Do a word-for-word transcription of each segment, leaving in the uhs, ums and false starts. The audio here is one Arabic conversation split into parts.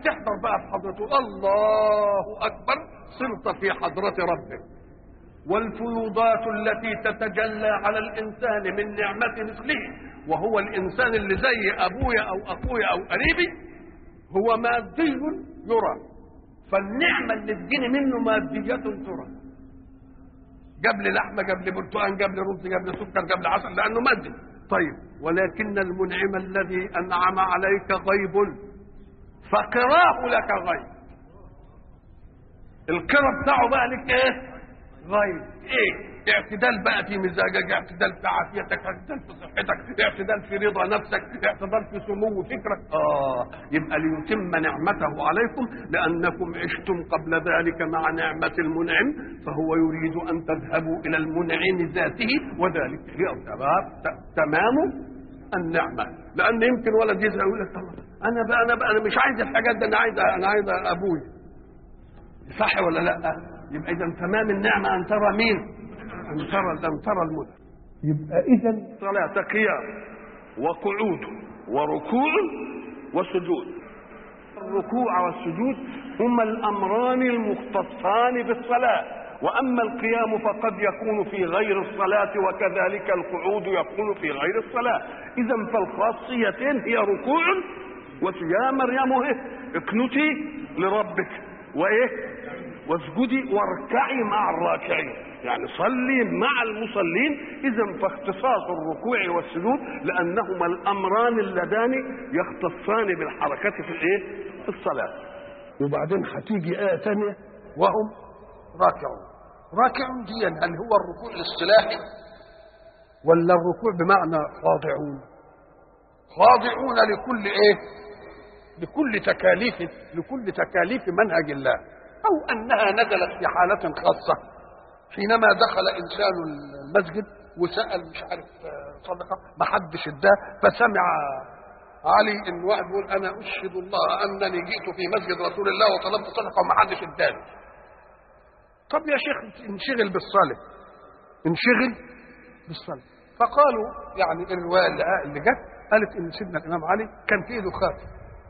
تحضر بقى في حضرته الله اكبر، صرت في حضرة ربك. والفيوضات التي تتجلى على الانسان من نعمة مثله، وهو الانسان اللي زي ابويا او اخويا او قريبي، هو مادي يرى، فالنعمة اللي تجيني منه مادية ترى. جاب لي لحمة، جاب لي برتقان، جاب لي رز، جاب لي سكر، جاب لي عسل، لأنه مادي. طيب ولكن المنعم الذي أنعم عليك غيب، فقراه لك غيب. القرى بتاعه بقى لك ايه؟ غيب. ايه؟ اعتدال بقى في مزاجك، اعتدال في عافيتك، اعتدال في صحتك، اعتدال في رضا نفسك، اعتدال في سمو فكرك. اه يبقى ليتم نعمته عليكم لانكم عشتم قبل ذلك مع نعمة المنعم، فهو يريد ان تذهبوا الى المنعم ذاته، وذلك هي تمام النعمة. لان يمكن ولد يزهق يقول لك انا بقى انا بقى انا مش عايز الحاجات دي، انا عايز انا عايز ابوي. صح ولا لا؟ يبقى اذا تمام النعمه ان ترى مين؟ ان ترى ان ترى المنعم. يبقى اذا صلاه قيام وقعود وركوع وسجود. الركوع والسجود هما الامران المختصان بالصلاه، واما القيام فقد يكون في غير الصلاه، وكذلك القعود يكون في غير الصلاه. اذا فالخاصيتين هي ركوع وسجود. يا مريم اقنتي لربك وايه واسجدي واركعي مع الراكعين، يعني صلي مع المصلين. اذا فاختصاص الركوع والسجود لانهما الامران اللذان يختصان بالحركه في الايه؟ في الصلاه. وبعدين هتيجي ايه ثانيه وهم راكعون. راكعون دي هل هو الركوع الاصطلاحي ولا الركوع بمعنى خاضعون؟ خاضعون لكل ايه؟ لكل تكاليف لكل تكاليف منهج الله، أو أنها نزلت في حالة خاصة حينما دخل إنسان المسجد وسأل مش عارف صدقة ما حدش اداه، فسمع علي إن واحد يقول أنا أشهد الله أنني جئت في مسجد رسول الله وطلبت صدقة وما حدش اداني. طب يا شيخ انشغل بالصلاة، انشغل بالصلاة. فقالوا يعني الرواية اللي جت قالت إن سيدنا الإمام علي كان في إيده خاتم،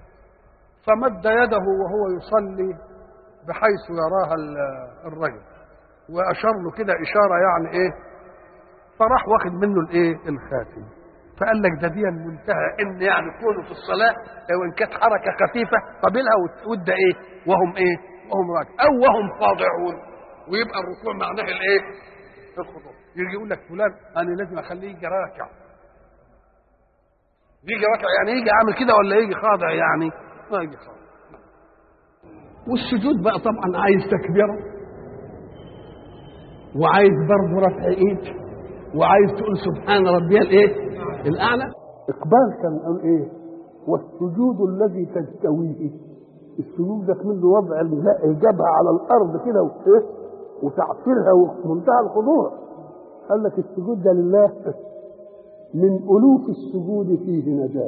فمد يده وهو يصلي بحيث يراها الرجل واشار له كده اشاره يعني ايه، فراح واخد منه الايه الخاتم. فقال لك ده دي منتهى ان يعني كونه في الصلاه وان كانت حركه خفيفه قبلها وده ايه وهم ايه وهم راكع او وهم خاضعون، ويبقى الركوع معناه الايه الخضوع. يجي يقول لك فلان انا لازم اخليه يجي راكع، يجي راكع يعني يجي عامل كده ولا يجي خاضع؟ يعني ما يجي خاضع. والسجود بقى طبعا عايز تكبيره، وعايز برضه رفع ايد، وعايز تقول سبحان ربي الايه الاعلى. اقبال كان قال ايه؟ والسجود الذي تستويه، السجود ده منه وضع الجبهه على الارض كده وايه وتعفيرها ومنتهى الخضوع. قال لك السجود ده لله من الوف السجود فيه نجاه،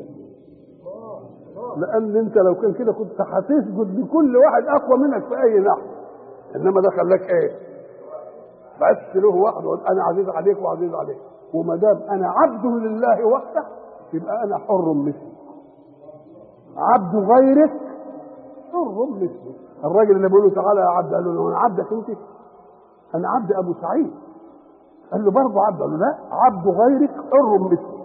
لان انت لو كان كده كنت هتسجد لكل واحد اقوى منك في اي ناحيه، انما ده خلاك ايه بس له واحد وقال انا عزيز عليك وعزيز عليك، وما دام انا عبد لله وحده يبقى انا حر مثلك، عبد غيرك حر مثلك. الراجل اللي بيقول له تعالى يا عبد قال له انا عبدك انت؟ انا عبد ابو سعيد. قال له برضه عبد، قال له لا عبد غيرك حر مثلك.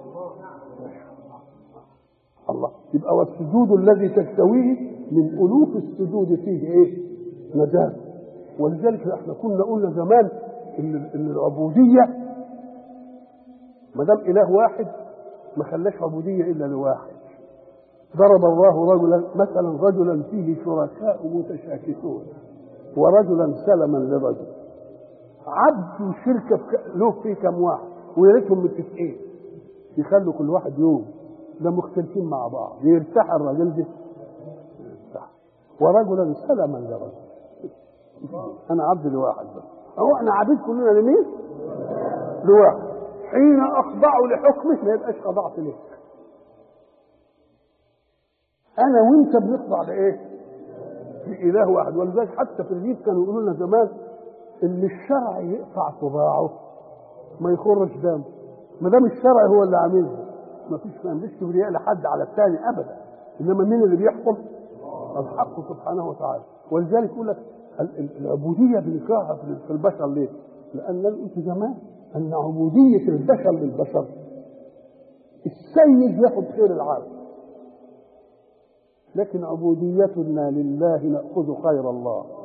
الله. يبقى والسجود الذي تستويه من ألوف السجود فيه ايه نجاة. ولذلك احنا كنا قلنا زمان ان ان العبوديه ما دام اله واحد ما خلاش عبوديه الا لواحد. ضرب الله رجلا مثلا رجلا فيه شركاء متشاكسون ورجلا سلما لرجل. عبد وشركه له فيه كم واحد ويا ريتهم متفقين يخلوا كل واحد يوم ده مختلفين مع بعض يرتاح الراجل ده يرتاح. ورجلا سلما لرجل، انا عبد لواحد بس. اهو احنا عبيد كلنا لمين؟ لواحد. حين اخضعوا لحكمه ما يبقاش خضعت ليه. انا وانت بنخضع لايه؟ لاله واحد. ولذلك حتى في الريف كانوا يقولوا لنا زمان ان الشرع يقطع صباعه ما يخرج دم، ما دام الشرع هو اللي عاملها ما فيش ما عندش كبرياء لحد على الثاني ابدا. انما مين اللي بيحكم؟ الحق سبحانه وتعالى. ولذلك يقول لك العبوديه بنكرهها في البشر ليه؟ لان قلت زمان ان عبوديه البشر للبشر السيد ياخذ خير العالم، لكن عبوديتنا لله ناخذ خير الله.